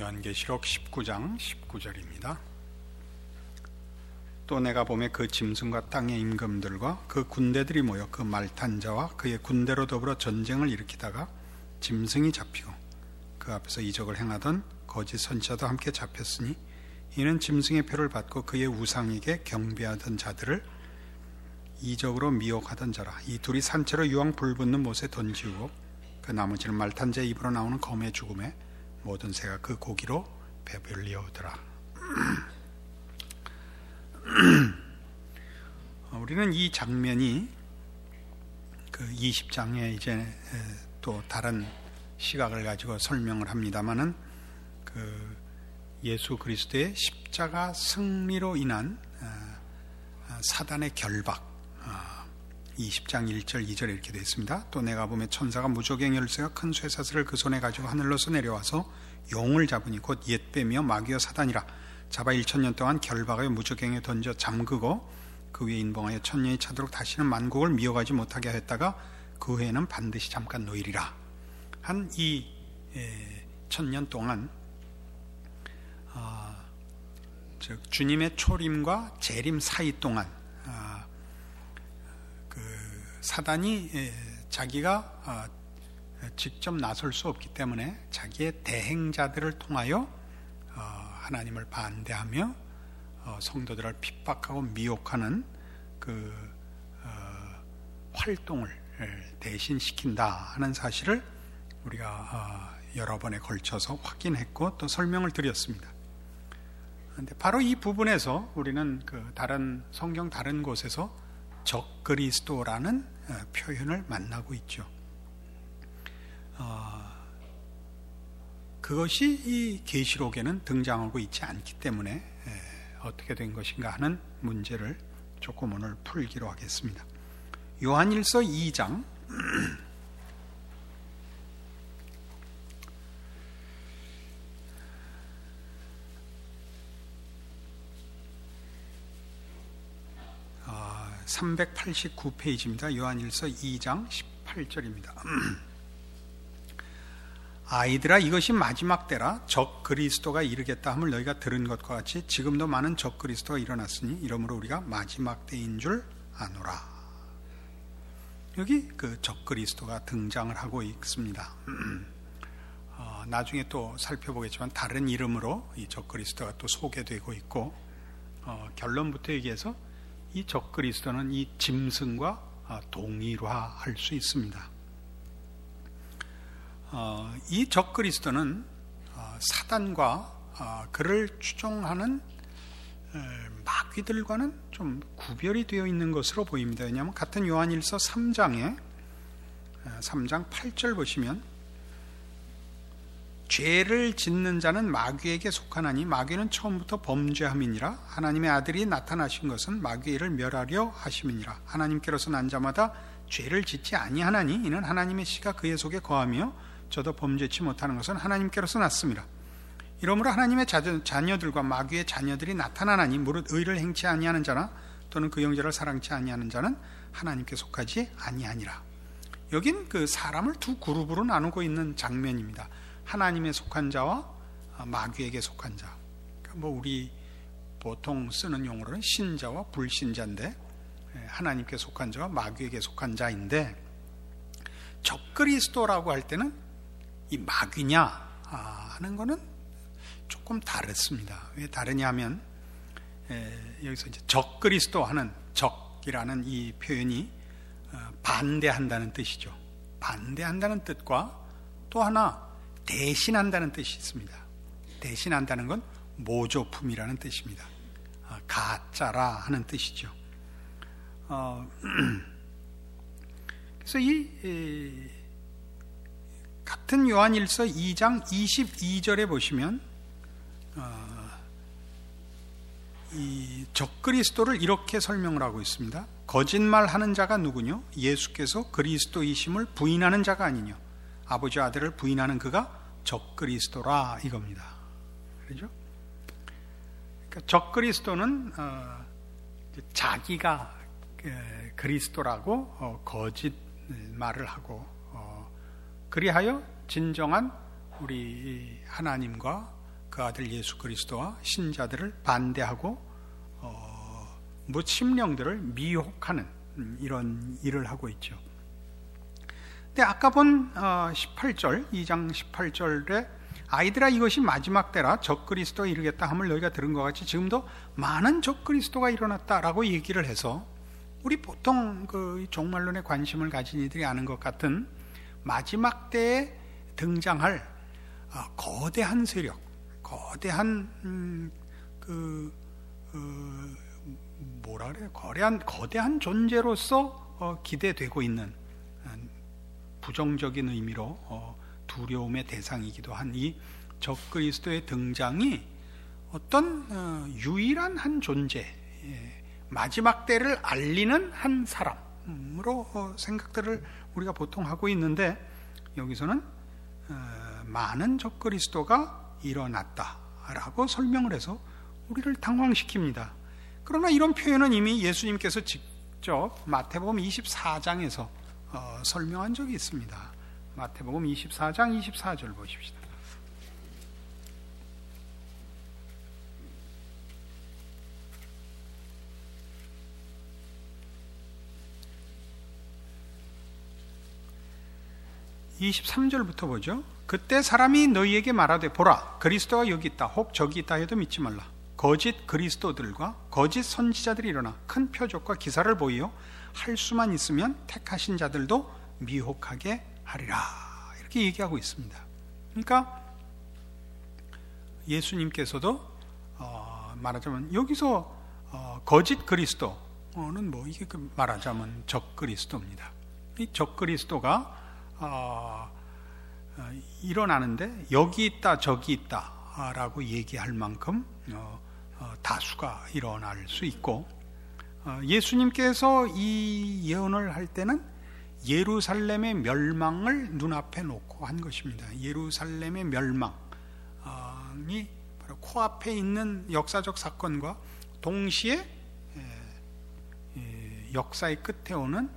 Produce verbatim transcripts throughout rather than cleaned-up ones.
요한계시록 십구 장 십구 절입니다. 또 내가 보매 그 짐승과 땅의 임금들과 그 군대들이 모여 그 말탄 자와 그의 군대로 더불어 전쟁을 일으키다가 짐승이 잡히고 그 앞에서 이적을 행하던 거짓 선지자도 함께 잡혔으니 이는 짐승의 표를 받고 그의 우상에게 경배하던 자들을 이적으로 미혹하던 자라. 이 둘이 산채로 유황 불붙는 못에 던지고 그 나머지는 말탄 자의 입으로 나오는 검의 죽음에 모든 새가 그 고기로 배불리오더라. 우리는 이 장면이 그 이십 장에 이제 또 다른 시각을 가지고 설명을 합니다마는 그 예수 그리스도의 십자가 승리로 인한 사단의 결박, 이십 장 일 절 이 절에 이렇게 되어 있습니다. 또 내가 보매 천사가 무저갱 열쇠와 큰 쇠사슬을 그 손에 가지고 하늘로서 내려와서 용을 잡으니 곧 옛뱀이요 마귀와 사단이라. 잡아 일천 년 동안 결박하여 무저갱에 던져 잠그고 그 위에 인봉하여 천년이 차도록 다시는 만국을 미혹하지 못하게 하였다가 그 후에는 반드시 잠깐 놓이리라. 한 이 천년 동안 어, 즉 주님의 초림과 재림 사이 동안 어, 그 사단이 에, 자기가 어, 직접 나설 수 없기 때문에 자기의 대행자들을 통하여 어, 하나님을 반대하며 어, 성도들을 핍박하고 미혹하는 그 어, 활동을 대신 시킨다 하는 사실을 우리가 어, 여러 번에 걸쳐서 확인했고 또 설명을 드렸습니다. 그런데 바로 이 부분에서 우리는 그 다른 성경 다른 곳에서 적그리스도라는 어, 표현을 만나고 있죠. 어, 그것이 이 계시록에는 등장하고 있지 않기 때문에 에, 어떻게 된 것인가 하는 문제를 조금 오늘 풀기로 하겠습니다. 요한일서 이 장 어, 삼백팔십구 페이지입니다. 요한일서 이 장 십팔 절입니다. 아이들아 이것이 마지막 때라. 적 그리스도가 이르겠다 함을 너희가 들은 것과 같이 지금도 많은 적 그리스도가 일어났으니 이러므로 우리가 마지막 때인 줄 아노라. 여기 그 적 그리스도가 등장을 하고 있습니다. 어, 나중에 또 살펴보겠지만 다른 이름으로 이 적 그리스도가 또 소개되고 있고 어, 결론부터 얘기해서 이 적 그리스도는 이 짐승과 어, 동일화할 수 있습니다. 어, 이 적그리스도는 어, 사단과 어, 그를 추종하는 에, 마귀들과는 좀 구별이 되어 있는 것으로 보입니다. 왜냐하면 같은 요한일서 삼 장에 삼 장 팔 절 보시면 죄를 짓는 자는 마귀에게 속하나니 마귀는 처음부터 범죄함이니라. 하나님의 아들이 나타나신 것은 마귀의 일을 멸하려 하심이니라. 하나님께로서 난 자마다 죄를 짓지 아니하나니 이는 하나님의 씨가 그의 속에 거하며 저도 범죄치 못하는 것은 하나님께로서 났습니다. 이러므로 하나님의 자녀들과 마귀의 자녀들이 나타나나니 무릇 의를 행치 아니하는 자나 또는 그 형제를 사랑치 아니하는 자는 하나님께 속하지 아니하니라. 여긴 그 사람을 두 그룹으로 나누고 있는 장면입니다. 하나님에 속한 자와 마귀에게 속한 자. 그러니까 뭐 우리 보통 쓰는 용어로는 신자와 불신자인데 하나님께 속한 자와 마귀에게 속한 자인데 적그리스도라고 할 때는 이 마귀냐 하는 거는 조금 다릅니다. 왜 다르냐 하면 에, 여기서 이제 적그리스도 하는 적이라는 이 표현이 어, 반대한다는 뜻이죠. 반대한다는 뜻과 또 하나 대신한다는 뜻이 있습니다. 대신한다는 건 모조품이라는 뜻입니다. 어, 가짜라 하는 뜻이죠. 어, 그래서 이 에, 같은 요한일서 이 장 이십이 절에 보시면 어, 이 적그리스도를 이렇게 설명을 하고 있습니다. 거짓말하는 자가 누구뇨? 예수께서 그리스도이심을 부인하는 자가 아니뇨? 아버지 아들을 부인하는 그가 적그리스도라 이겁니다. 그렇죠? 그러니까 적그리스도는 어, 자기가 그리스도라고 어, 거짓말을 하고 그리하여 진정한 우리 하나님과 그 아들 예수 그리스도와 신자들을 반대하고 어, 뭐 심령들을 미혹하는 이런 일을 하고 있죠. 근데 아까 본 십팔 절, 이 장 십팔 절에 아이들아 이것이 마지막 때라 적그리스도가 이르겠다 함을 너희가 들은 것 같이 지금도 많은 적그리스도가 일어났다라고 얘기를 해서 우리 보통 그 종말론에 관심을 가진 이들이 아는 것 같은 마지막 때에 등장할 거대한 세력, 거대한 음, 그 어, 뭐라 그래요? 거대한 거대한 존재로서 어, 기대되고 있는 부정적인 의미로 어, 두려움의 대상이기도 한 이 적그리스도의 등장이 어떤 어, 유일한 한 존재, 예, 마지막 때를 알리는 한 사람으로 어, 생각들을 우리가 보통 하고 있는데 여기서는 어, 많은 적그리스도가 일어났다라고 설명을 해서 우리를 당황시킵니다. 그러나 이런 표현은 이미 예수님께서 직접 마태복음 이십사 장에서 어, 설명한 적이 있습니다. 마태복음 이십사 장 이십사 절 보십시다. 이십삼 절부터 보죠. 그때 사람이 너희에게 말하되 보라 그리스도가 여기 있다 혹 저기 있다 해도 믿지 말라. 거짓 그리스도들과 거짓 선지자들이 일어나 큰 표적과 기사를 보이어 할 수만 있으면 택하신 자들도 미혹하게 하리라. 이렇게 얘기하고 있습니다. 그러니까 예수님께서도 어, 말하자면 여기서 어, 거짓 그리스도는 뭐 이게 그 말하자면 적 그리스도입니다. 이 적 그리스도가 어, 어, 일어나는데 여기 있다 저기 있다 라고 얘기할 만큼 어, 어, 다수가 일어날 수 있고 어, 예수님께서 이 예언을 할 때는 예루살렘의 멸망을 눈앞에 놓고 한 것입니다. 예루살렘의 멸망이 바로 코앞에 있는 역사적 사건과 동시에 역사의 끝에 오는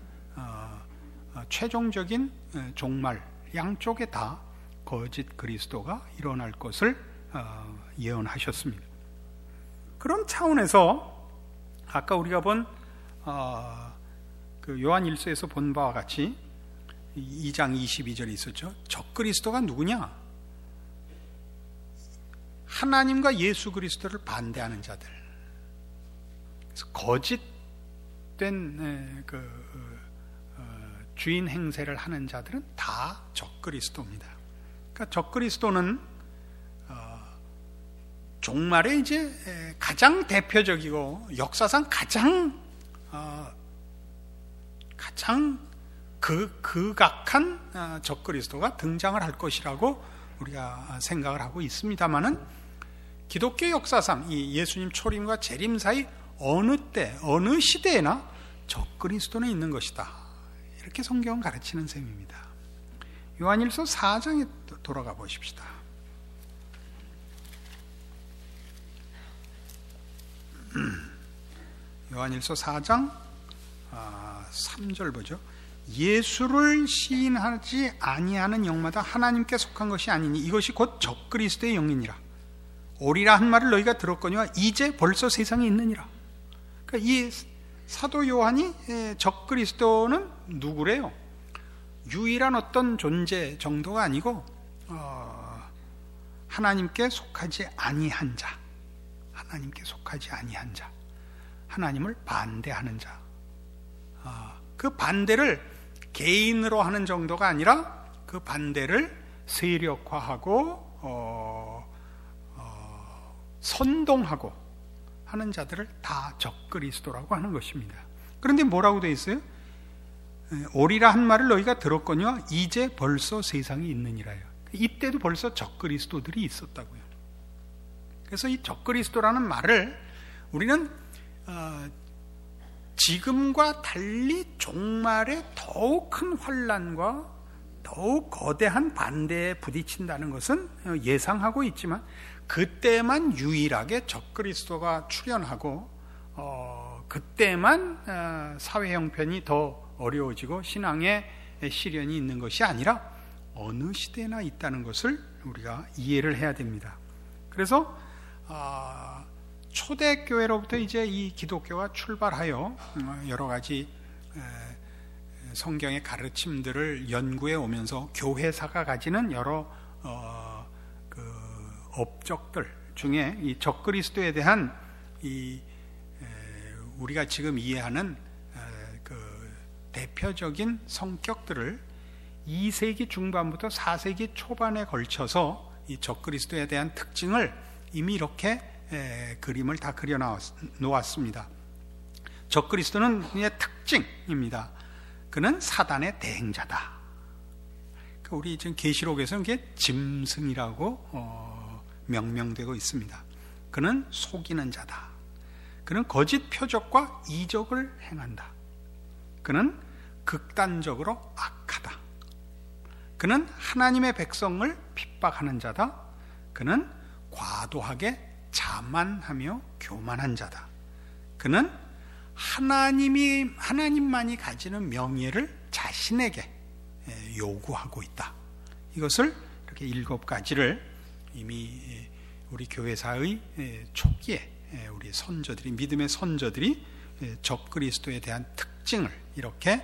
최종적인 종말 양쪽에 다 거짓 그리스도가 일어날 것을 예언하셨습니다. 그런 차원에서 아까 우리가 본 어, 그 요한일서에서 본 바와 같이 이 장 이십이 절에 있었죠. 적그리스도가 누구냐? 하나님과 예수 그리스도를 반대하는 자들. 그래서 거짓된 그 주인 행세를 하는 자들은 다 적그리스도입니다. 그러니까 적그리스도는 종말에 이제 가장 대표적이고 역사상 가장 어, 가장 그 극악한 어, 적그리스도가 등장을 할 것이라고 우리가 생각을 하고 있습니다만은 기독교 역사상 이 예수님 초림과 재림 사이 어느 때 어느 시대에나 적그리스도는 있는 것이다. 이렇게 성경은 가르치는 셈입니다. 요한일서 사 장에 돌아가 보십시다. 요한일서 사 장 삼 절 보죠. 예수를 시인하지 아니하는 영마다 하나님께 속한 것이 아니니 이것이 곧 적그리스도의 영이니라. 오리라 한 말을 너희가 들었거니와 이제 벌써 세상에 있느니라. 그러니까 이 사도 요한이 적그리스도는 누구래요? 유일한 어떤 존재 정도가 아니고 어, 하나님께 속하지 아니한 자, 하나님께 속하지 아니한 자, 하나님을 반대하는 자. 어, 그 반대를 개인으로 하는 정도가 아니라 그 반대를 세력화하고 어, 어, 선동하고 하는 자들을 다 적그리스도라고 하는 것입니다. 그런데 뭐라고 되어 있어요? 오리라 한 말을 너희가 들었거니와 이제 벌써 세상이 있느니라요. 이때도 벌써 적그리스도들이 있었다고요. 그래서 이 적그리스도라는 말을 우리는 어, 지금과 달리 종말에 더욱 큰 환난과 더욱 거대한 반대에 부딪힌다는 것은 예상하고 있지만 그때만 유일하게 적그리스도가 출현하고 어, 그때만 어, 사회 형편이 더 어려워지고 신앙의 시련이 있는 것이 아니라 어느 시대나 있다는 것을 우리가 이해를 해야 됩니다. 그래서 어, 초대교회로부터 이제 이 기독교가 출발하여 여러 가지 성경의 가르침들을 연구해 오면서 교회사가 가지는 여러 어, 그 업적들 중에 이 적그리스도에 대한 이 우리가 지금 이해하는 그 대표적인 성격들을 이 세기 중반부터 사 세기 초반에 걸쳐서 이 적그리스도에 대한 특징을 이미 이렇게 에, 그림을 다 그려 놓았습니다. 적그리스도는 그의 특징입니다. 그는 사단의 대행자다. 우리 지금 계시록에서는 그게 짐승이라고 어, 명명되고 있습니다. 그는 속이는 자다. 그는 거짓 표적과 이적을 행한다. 그는 극단적으로 악하다. 그는 하나님의 백성을 핍박하는 자다. 그는 과도하게 자만하며 교만한 자다. 그는 하나님이 하나님만이 가지는 명예를 자신에게 요구하고 있다. 이것을 이렇게 일곱 가지를 이미 우리 교회사의 초기에 우리 선조들이 믿음의 선조들이 적그리스도에 대한 특징을 이렇게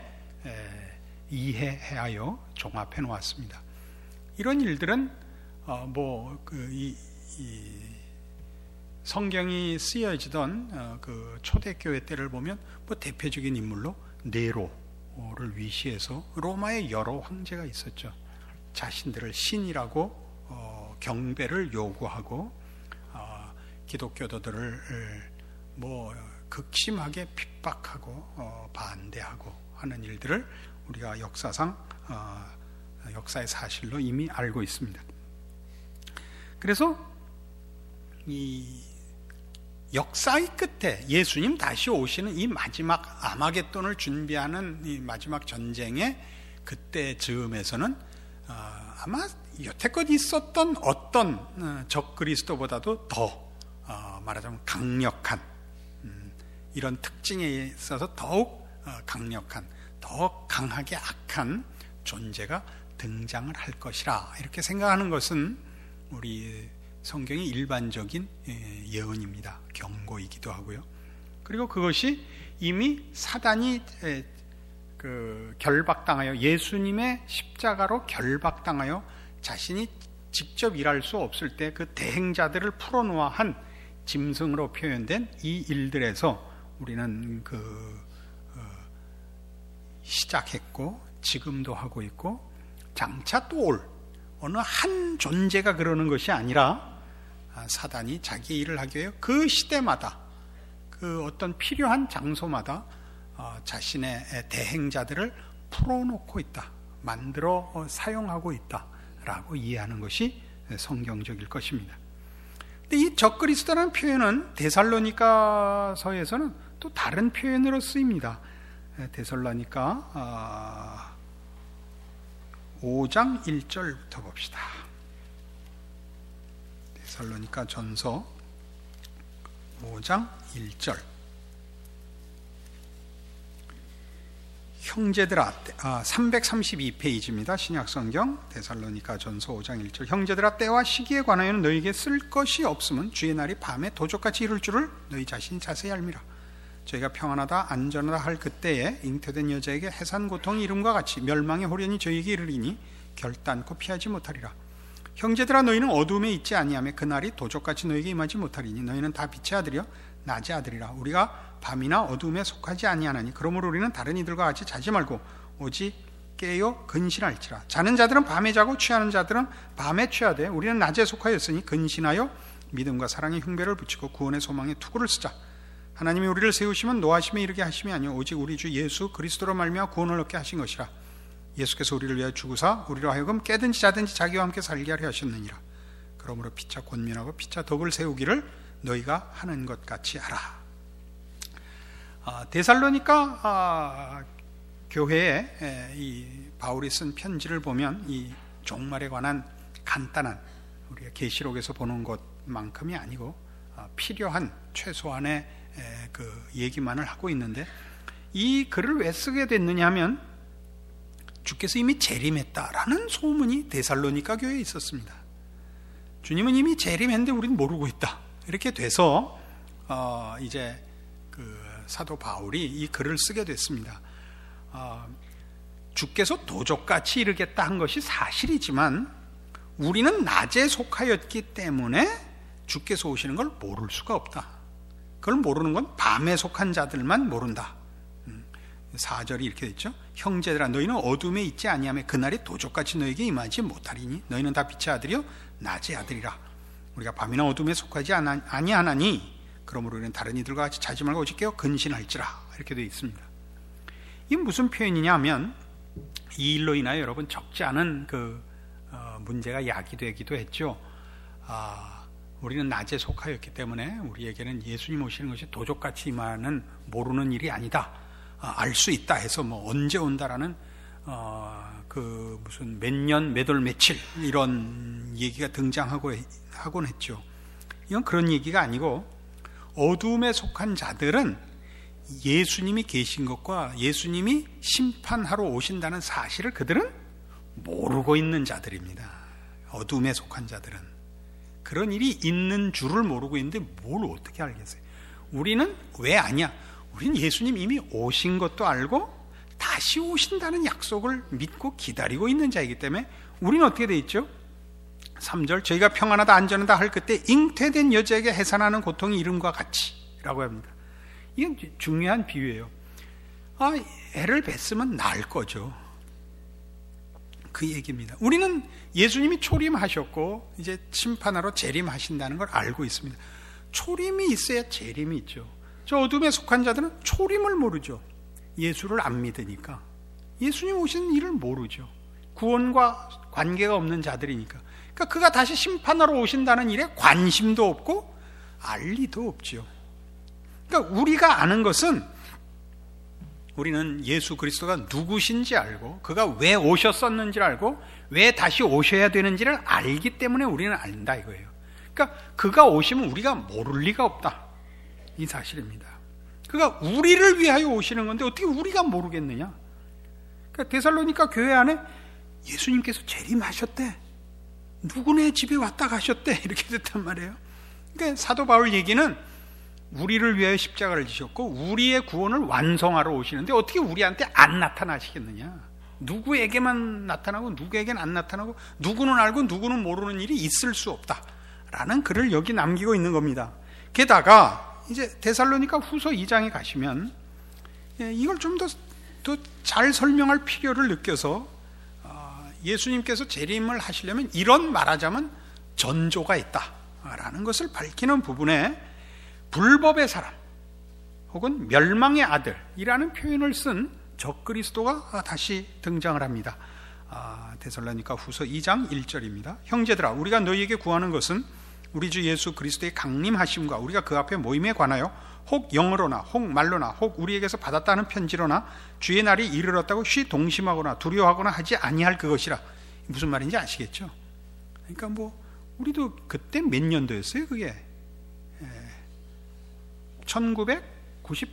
이해하여 종합해 놓았습니다. 이런 일들은 뭐 그 이 이 성경이 쓰여지던 어, 그 초대교회 때를 보면 뭐 대표적인 인물로 네로를 위시해서 로마의 여러 황제가 있었죠. 자신들을 신이라고 어, 경배를 요구하고 어, 기독교도들을 뭐 극심하게 핍박하고 어, 반대하고 하는 일들을 우리가 역사상 어, 역사의 사실로 이미 알고 있습니다. 그래서 이 역사의 끝에 예수님 다시 오시는 이 마지막 아마겟돈을 준비하는 이 마지막 전쟁의 그때 즈음에서는 어, 아마 여태껏 있었던 어떤 어, 적그리스도보다도 더 어, 말하자면 강력한 음, 이런 특징에 있어서 더욱 어, 강력한 더 강하게 악한 존재가 등장을 할 것이라 이렇게 생각하는 것은 우리 성경의 일반적인 예언입니다. 경고이기도 하고요. 그리고 그것이 이미 사단이 그 결박당하여 예수님의 십자가로 결박당하여 자신이 직접 일할 수 없을 때 그 대행자들을 풀어놓아 한 짐승으로 표현된 이 일들에서 우리는 그 어, 시작했고 지금도 하고 있고 장차 또 올 어느 한 존재가 그러는 것이 아니라 사단이 자기 일을 하기 위해 그 시대마다 그 어떤 필요한 장소마다 자신의 대행자들을 풀어놓고 있다, 만들어 사용하고 있다라고 이해하는 것이 성경적일 것입니다. 근데 이 적그리스도라는 표현은 데살로니가서에서는 또 다른 표현으로 쓰입니다. 데살로니가 오 장 일 절부터 봅시다. 데살로니가 전서 오 장 일 절. 형제들아, 아, 삼백삼십이 페이지입니다. 신약성경 데살로니가 전서 오 장 일 절. 형제들아, 때와 시기에 관하여는 너희에게 쓸 것이 없으면 주의 날이 밤에 도적같이 이룰 줄을 너희 자신이 자세히 알미라. 저희가 평안하다 안전하다 할 그때에 잉태된 여자에게 해산 고통이 이름과 같이 멸망의 호련이 저희에게 이르리니 결단코 피하지 못하리라. 형제들아, 너희는 어두움에 있지 아니하며 그날이 도적같이 너희에게 임하지 못하리니 너희는 다 빛의 아들이여 낮의 아들이라. 우리가 밤이나 어두움에 속하지 아니하나니 그러므로 우리는 다른 이들과 같이 자지 말고 오직 깨어 근신할지라. 자는 자들은 밤에 자고 취하는 자들은 밤에 취하되 우리는 낮에 속하였으니 근신하여 믿음과 사랑의 흉배를 붙이고 구원의 소망의 투구를 쓰자. 하나님이 우리를 세우시면 노하심에 이르게 하심이 아니요 오직 우리 주 예수 그리스도로 말미암아 구원을 얻게 하신 것이라. 예수께서 우리를 위하여 죽으사 우리로 하여금 깨든지 자든지 자기와 함께 살게 하려 하셨느니라. 그러므로 피차 권면하고 피차 덕을 세우기를 너희가 하는 것 같이 하라. 아, 데살로니가 아, 교회에 이 바울이 쓴 편지를 보면 이 종말에 관한 간단한 우리가 계시록에서 보는 것만큼이 아니고 아, 필요한 최소한의 에, 그 얘기만을 하고 있는데 이 글을 왜 쓰게 됐느냐 하면 주께서 이미 재림했다라는 소문이 데살로니가 교회에 있었습니다. 주님은 이미 재림했는데 우리는 모르고 있다. 이렇게 돼서 어, 이제 그 사도 바울이 이 글을 쓰게 됐습니다. 어, 주께서 도적같이 이르겠다 한 것이 사실이지만 우리는 낮에 속하였기 때문에 주께서 오시는 걸 모를 수가 없다. 그걸 모르는 건 밤에 속한 자들만 모른다. 사 절이 이렇게 됐죠. 형제들아 너희는 어둠에 있지 아니하며 그날이 도적같이 너에게 임하지 못하리니 너희는 다 빛의 아들이요 낮의 아들이라. 우리가 밤이나 어둠에 속하지 아니하나니 그러므로 우리는 다른 이들과 같이 자지 말고 오직 깨어 근신할지라. 이렇게 되어 있습니다. 이게 무슨 표현이냐 하면 이 일로 인하여 여러분 적지 않은 그 어, 문제가 야기되기도 했죠. 아, 우리는 낮에 속하였기 때문에 우리에게는 예수님 오시는 것이 도적같이 임하는 모르는 일이 아니다. 알 수 있다 해서 뭐 언제 온다라는 어, 그 무슨 몇 년 몇 월 며칠 이런 얘기가 등장하고 하곤 했죠. 이건 그런 얘기가 아니고 어둠에 속한 자들은 예수님이 계신 것과 예수님이 심판하러 오신다는 사실을 그들은 모르고 있는 자들입니다. 어둠에 속한 자들은 그런 일이 있는 줄을 모르고 있는데 뭘 어떻게 알겠어요? 우리는 왜 아냐? 우리는 예수님 이미 오신 것도 알고 다시 오신다는 약속을 믿고 기다리고 있는 자이기 때문에 우리는 어떻게 돼 있죠? 삼 절 저희가 평안하다 안전하다 할 그때 잉태된 여자에게 해산하는 고통이 이름과 같이 라고 합니다. 이건 중요한 비유예요. 아, 애를 뱄으면 나을 거죠. 그 얘기입니다. 우리는 예수님이 초림하셨고 이제 심판하러 재림하신다는 걸 알고 있습니다. 초림이 있어야 재림이 있죠. 저 어둠에 속한 자들은 초림을 모르죠. 예수를 안 믿으니까. 예수님 오시는 일을 모르죠. 구원과 관계가 없는 자들이니까. 그러니까 그가 다시 심판하러 오신다는 일에 관심도 없고 알 리도 없죠. 그러니까 우리가 아는 것은 우리는 예수 그리스도가 누구신지 알고 그가 왜 오셨었는지를 알고 왜 다시 오셔야 되는지를 알기 때문에 우리는 안다 이거예요. 그러니까 그가 오시면 우리가 모를 리가 없다. 이 사실입니다. 그가 우리를 위하여 오시는 건데 어떻게 우리가 모르겠느냐? 그러니까 데살로니가 교회 안에 예수님께서 재림하셨대. 누구네 집에 왔다 가셨대. 이렇게 됐단 말이에요. 그러니까 사도 바울 얘기는 우리를 위하여 십자가를 지셨고 우리의 구원을 완성하러 오시는데 어떻게 우리한테 안 나타나시겠느냐? 누구에게만 나타나고 누구에게는 안 나타나고 누구는 알고 누구는 모르는 일이 있을 수 없다라는 글을 여기 남기고 있는 겁니다. 게다가 이제 데살로니가 후서 이 장에 가시면 이걸 좀 더 더 잘 설명할 필요를 느껴서 예수님께서 재림을 하시려면 이런 말하자면 전조가 있다라는 것을 밝히는 부분에 불법의 사람 혹은 멸망의 아들이라는 표현을 쓴 적그리스도가 다시 등장을 합니다. 데살로니가 후서 이 장 일 절입니다. 형제들아 우리가 너희에게 구하는 것은 우리 주 예수 그리스도의 강림하심과 우리가 그 앞에 모임에 관하여 혹 영어로나 혹 말로나 혹 우리에게서 받았다는 편지로나 주의 날이 이르렀다고 쉬 동심하거나 두려워하거나 하지 아니할 그것이라. 무슨 말인지 아시겠죠? 그러니까 뭐 우리도 그때 몇 년도였어요 그게? 천구백구십,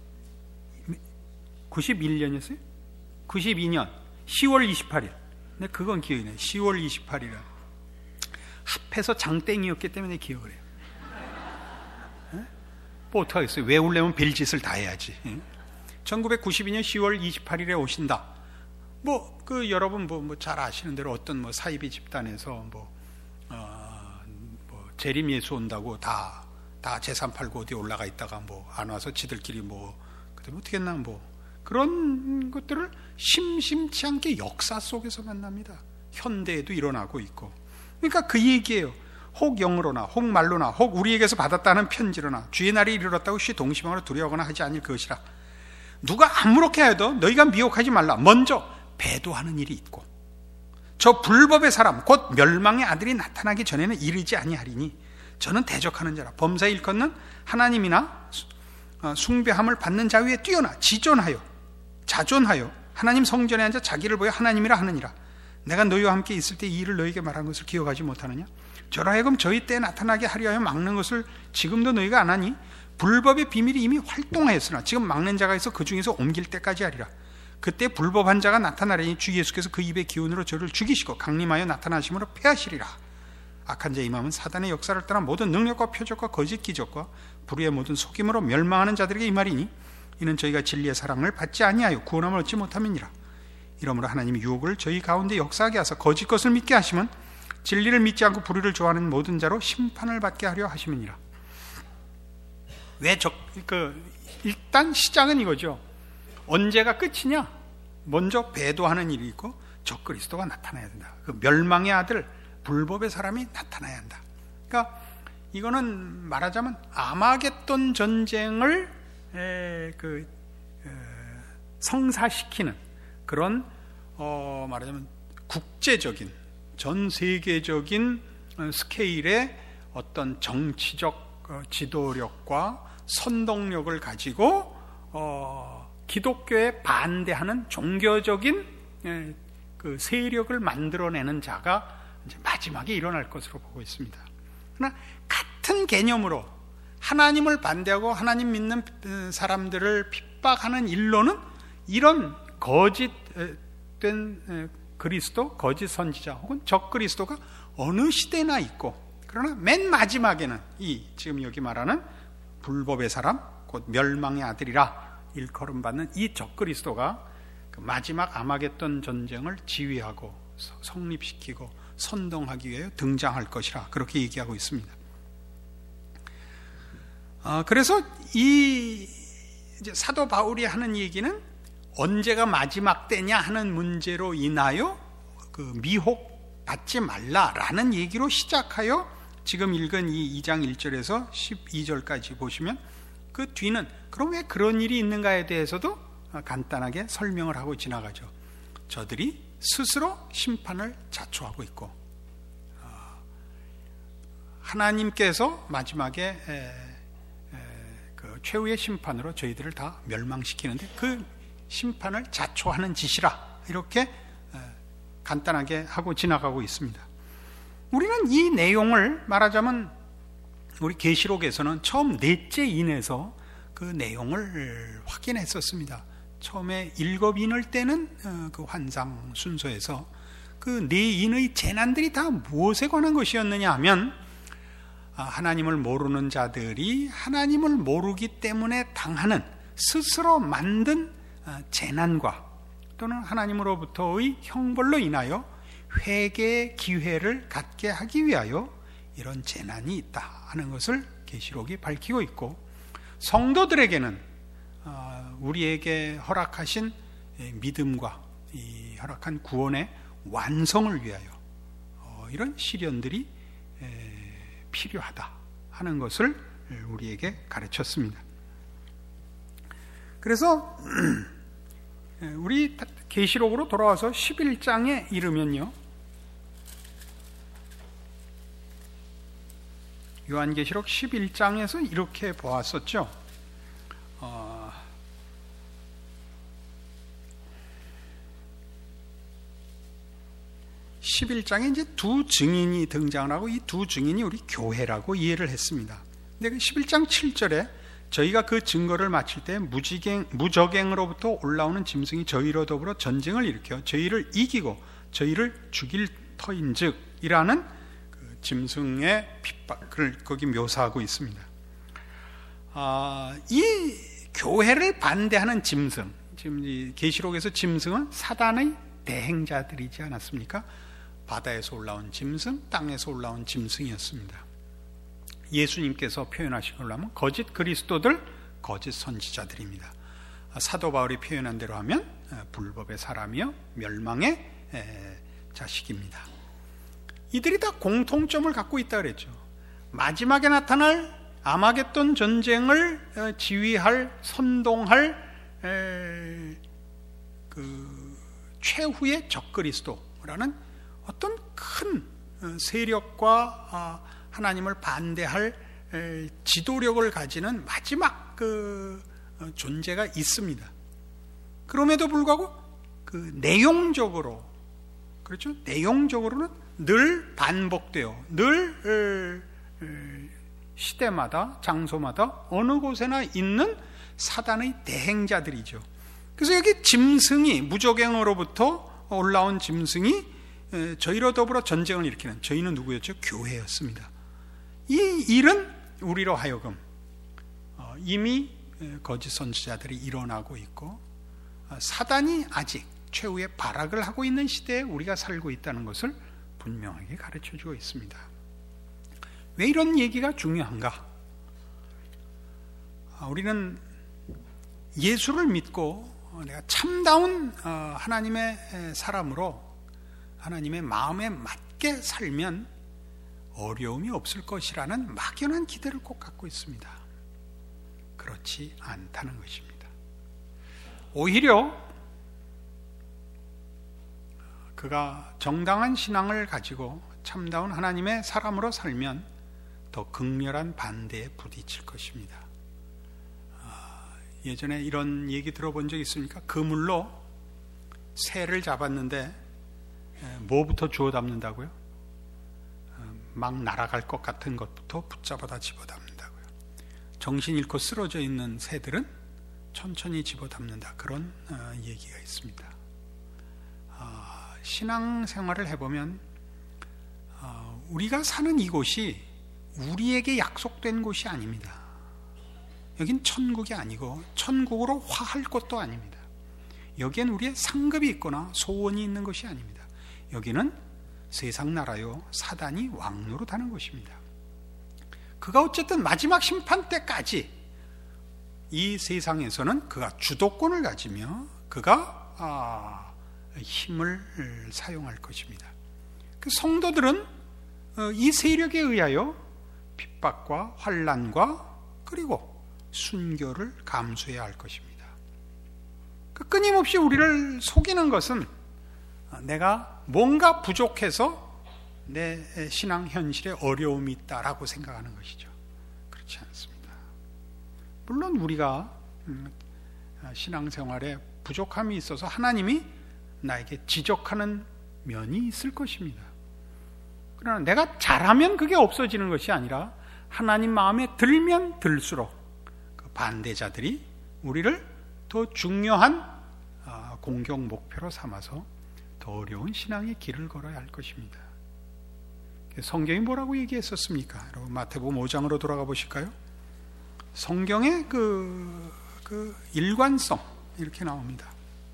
구십일 년이었어요? 구십이 년 시월 이십팔일. 근데 그건 기억이 나요. 시월 이십팔일은 합해서 장땡이었기 때문에 기억을 해요. 에? 뭐 어떡하겠어요? 외우려면 별짓을 다 해야지. 에? 천구백구십이 년 시월 이십팔일에 오신다. 뭐 그 여러분 뭐 뭐 잘 아시는 대로 어떤 뭐 사이비 집단에서 뭐, 어, 뭐 재림 예수 온다고 다 다 재산 팔고 어디 올라가 있다가 뭐 안 와서 지들끼리 뭐 그다음에 어떻게 했나 뭐 그런 것들을 심심치 않게 역사 속에서 만납니다. 현대에도 일어나고 있고. 그러니까 그 얘기예요. 혹 영으로나 혹 말로나 혹 우리에게서 받았다는 편지로나 주의 날이 이르렀다고 쉬 동심하거나 두려워하거나 하지 않을 것이라. 누가 아무렇게 해도 너희가 미혹하지 말라. 먼저 배도하는 일이 있고 저 불법의 사람 곧 멸망의 아들이 나타나기 전에는 이르지 아니하리니 저는 대적하는 자라. 범사 일컫는 하나님이나 숭배함을 받는 자 위에 뛰어나 지존하여 자존하여 하나님 성전에 앉아 자기를 보여 하나님이라 하느니라. 내가 너희와 함께 있을 때 이 일을 너희에게 말한 것을 기억하지 못하느냐? 저로 하여금 저희 때에 나타나게 하려 하여 막는 것을 지금도 너희가 안 하니 불법의 비밀이 이미 활동하였으나 지금 막는 자가 있어 그 중에서 옮길 때까지 하리라. 그때 불법한 자가 나타나려니 주 예수께서 그 입의 기운으로 저를 죽이시고 강림하여 나타나심으로 패하시리라. 악한 자의 임함은 사단의 역사를 떠나 모든 능력과 표적과 거짓 기적과 불의의 모든 속임으로 멸망하는 자들에게 이 말이니 이는 저희가 진리의 사랑을 받지 아니하여 구원함을 얻지 못함이니라. 이러므로 하나님이 유혹을 저희 가운데 역사하게 하사 거짓 것을 믿게 하시면 진리를 믿지 않고 불의를 좋아하는 모든 자로 심판을 받게 하려 하심이니라. 왜 적, 그, 일단 시작은 이거죠. 언제가 끝이냐? 먼저 배도하는 일이 있고 적그리스도가 나타나야 된다. 그 멸망의 아들, 불법의 사람이 나타나야 한다. 그러니까 이거는 말하자면 아마겟돈 전쟁을 에, 그 에, 성사시키는 그런 어, 말하자면 국제적인 전 세계적인 스케일의 어떤 정치적 지도력과 선동력을 가지고 어, 기독교에 반대하는 종교적인 에, 그 세력을 만들어내는 자가 이제 마지막에 일어날 것으로 보고 있습니다. 그러나 같은 개념으로 하나님을 반대하고 하나님 믿는 사람들을 핍박하는 일로는 이런 거짓된 그리스도, 거짓 선지자 혹은 적그리스도가 어느 시대나 있고, 그러나 맨 마지막에는 이 지금 여기 말하는 불법의 사람, 곧 멸망의 아들이라 일컬음받는 이 적그리스도가 그 마지막 아마겟돈 전쟁을 지휘하고 성립시키고 선동하기 위해 등장할 것이라 그렇게 얘기하고 있습니다. 아, 그래서 이 이제 사도 바울이 하는 얘기는 언제가 마지막 때냐 하는 문제로 인하여 그 미혹 받지 말라라는 얘기로 시작하여 지금 읽은 이 이 장 일 절에서 십이 절까지 보시면 그 뒤는 그럼 왜 그런 일이 있는가에 대해서도 간단하게 설명을 하고 지나가죠. 저들이 스스로 심판을 자초하고 있고 하나님께서 마지막에 에, 에, 그 최후의 심판으로 저희들을 다 멸망시키는데 그 심판을 자초하는 짓이라 이렇게 에, 간단하게 하고 지나가고 있습니다. 우리는 이 내용을 말하자면 우리 계시록에서는 처음 넷째 인에서 그 내용을 확인했었습니다. 처음에 일곱 인을 때는 그 환상 순서에서 그 네 인의 재난들이 다 무엇에 관한 것이었느냐 하면 하나님을 모르는 자들이 하나님을 모르기 때문에 당하는 스스로 만든 재난과 또는 하나님으로부터의 형벌로 인하여 회개의 기회를 갖게 하기 위하여 이런 재난이 있다 하는 것을 계시록이 밝히고 있고, 성도들에게는 우리에게 허락하신 믿음과 이 허락한 구원의 완성을 위하여 이런 시련들이 필요하다 하는 것을 우리에게 가르쳤습니다. 그래서 우리 계시록으로 돌아와서 십일 장에 이르면요, 요한계시록 십일 장에서 이렇게 보았었죠. 어, 십일 장에 이제 두 증인이 등장을 하고 이 두 증인이 우리 교회라고 이해를 했습니다. 근데 그 십일 장 칠 절에 저희가 그 증거를 마칠 때 무지갱, 무적행으로부터 올라오는 짐승이 저희로 더불어 전쟁을 일으켜 저희를 이기고 저희를 죽일 터인즉 이라는 그 짐승의 핍박을 거기 묘사하고 있습니다. 아, 이 교회를 반대하는 짐승, 지금 이 계시록에서 짐승은 사단의 대행자들이지 않았습니까? 바다에서 올라온 짐승, 땅에서 올라온 짐승이었습니다. 예수님께서 표현하신 걸로 하면 거짓 그리스도들, 거짓 선지자들입니다. 사도 바울이 표현한 대로 하면 불법의 사람이요 멸망의 자식입니다. 이들이 다 공통점을 갖고 있다 그랬죠. 마지막에 나타날 아마겟돈 전쟁을 지휘할, 선동할 그 최후의 적그리스도라는 어떤 큰 세력과 하나님을 반대할 지도력을 가지는 마지막 그 존재가 있습니다. 그럼에도 불구하고 그 내용적으로, 그렇죠? 내용적으로는 늘 반복되어 늘 시대마다 장소마다 어느 곳에나 있는 사단의 대행자들이죠. 그래서 여기 짐승이, 무적행으로부터 올라온 짐승이 저희로 더불어 전쟁을 일으키는, 저희는 누구였죠? 교회였습니다. 이 일은 우리로 하여금 이미 거짓 선지자들이 일어나고 있고 사단이 아직 최후의 발악을 하고 있는 시대에 우리가 살고 있다는 것을 분명하게 가르쳐주고 있습니다. 왜 이런 얘기가 중요한가? 우리는 예수를 믿고 내가 참다운 하나님의 사람으로 하나님의 마음에 맞게 살면 어려움이 없을 것이라는 막연한 기대를 꼭 갖고 있습니다. 그렇지 않다는 것입니다. 오히려 그가 정당한 신앙을 가지고 참다운 하나님의 사람으로 살면 더 극렬한 반대에 부딪힐 것입니다. 예전에 이런 얘기 들어본 적 있습니까? 그물로 새를 잡았는데 뭐부터 주워 담는다고요? 막 날아갈 것 같은 것부터 붙잡아다 집어 담는다고요. 정신 잃고 쓰러져 있는 새들은 천천히 집어 담는다. 그런 얘기가 있습니다. 신앙생활을 해보면 우리가 사는 이곳이 우리에게 약속된 곳이 아닙니다. 여긴 천국이 아니고 천국으로 화할 것도 아닙니다. 여기엔 우리의 상급이 있거나 소원이 있는 것이 아닙니다. 여기는 세상 나라요 사단이 왕노릇하는 것입니다. 그가 어쨌든 마지막 심판 때까지 이 세상에서는 그가 주도권을 가지며 그가 아, 힘을 사용할 것입니다. 그 성도들은 이 세력에 의하여 핍박과 환난과 그리고 순교를 감수해야 할 것입니다. 그 끊임없이 우리를 속이는 것은 내가 뭔가 부족해서 내 신앙 현실에 어려움이 있다라고 생각하는 것이죠. 그렇지 않습니다. 물론 우리가 신앙생활에 부족함이 있어서 하나님이 나에게 지적하는 면이 있을 것입니다. 그러나 내가 잘하면 그게 없어지는 것이 아니라 하나님 마음에 들면 들수록 그 반대자들이 우리를 더 중요한 공격 목표로 삼아서 더 어려운 신앙의 길을 걸어야 할 것입니다. 성경이 뭐라고 얘기했었습니까? 여러분 마태복음 오 장으로 돌아가 보실까요? 성경의 그, 그 일관성 이렇게 나옵니다.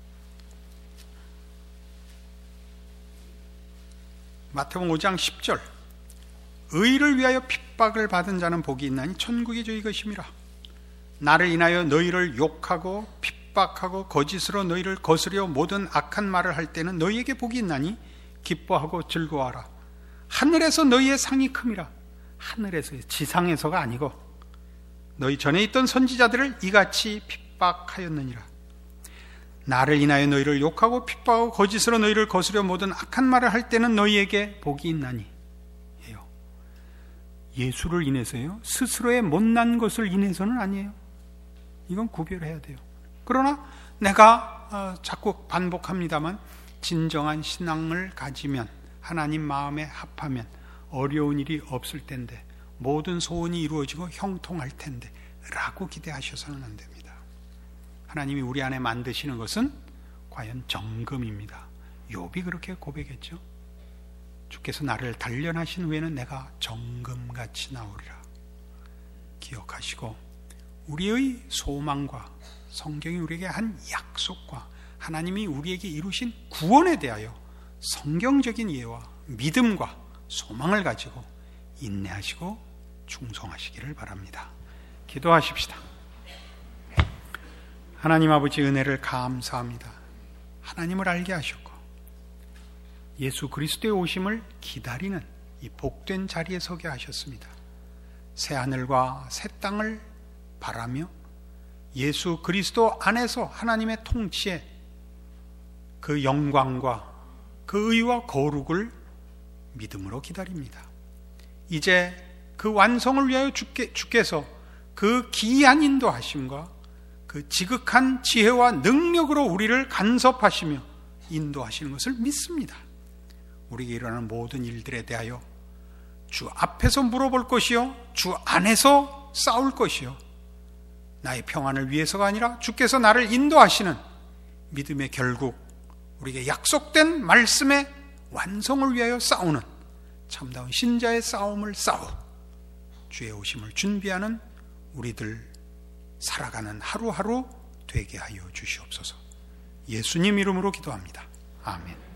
마태복음 오 장 십 절 의를 위하여 핍박을 받은 자는 복이 있나니 천국이 저희 것임이라. 나를 인하여 너희를 욕하고 핍박하고 거짓으로 너희를 거스려 모든 악한 말을 할 때는 너희에게 복이 있나니 기뻐하고 즐거워하라. 하늘에서 너희의 상이 큼이라. 하늘에서, 지상에서가 아니고 너희 전에 있던 선지자들을 이같이 핍박하였느니라. 나를 인하여 너희를 욕하고 핍박하고 거짓으로 너희를 거스려 모든 악한 말을 할 때는 너희에게 복이 있나니. 예요. 예수를 인해서요, 스스로의 못난 것을 인해서는 아니에요. 이건 구별해야 돼요. 그러나 내가 어, 자꾸 반복합니다만 진정한 신앙을 가지면 하나님 마음에 합하면 어려운 일이 없을 텐데 모든 소원이 이루어지고 형통할 텐데 라고 기대하셔서는 안 됩니다. 하나님이 우리 안에 만드시는 것은 과연 정금입니다. 욥이 그렇게 고백했죠. 주께서 나를 단련하신 후에는 내가 정금같이 나오리라. 기억하시고 우리의 소망과 성경이 우리에게 한 약속과 하나님이 우리에게 이루신 구원에 대하여 성경적인 이해와 믿음과 소망을 가지고 인내하시고 충성하시기를 바랍니다. 기도하십시다. 하나님 아버지 은혜를 감사합니다. 하나님을 알게 하셨고 예수 그리스도의 오심을 기다리는 이 복된 자리에 서게 하셨습니다. 새 하늘과 새 땅을 바라며 예수 그리스도 안에서 하나님의 통치에 그 영광과 그 의와 거룩을 믿음으로 기다립니다. 이제 그 완성을 위하여 주께, 주께서 그 기이한 인도하심과 그 지극한 지혜와 능력으로 우리를 간섭하시며 인도하시는 것을 믿습니다. 우리에게 일어나는 모든 일들에 대하여 주 앞에서 물어볼 것이요 주 안에서 싸울 것이요 나의 평안을 위해서가 아니라 주께서 나를 인도하시는 믿음의 결국 우리에게 약속된 말씀에 완성을 위하여 싸우는 참다운 신자의 싸움을 싸워 주의 오심을 준비하는 우리들 살아가는 하루하루 되게 하여 주시옵소서. 예수님 이름으로 기도합니다. 아멘.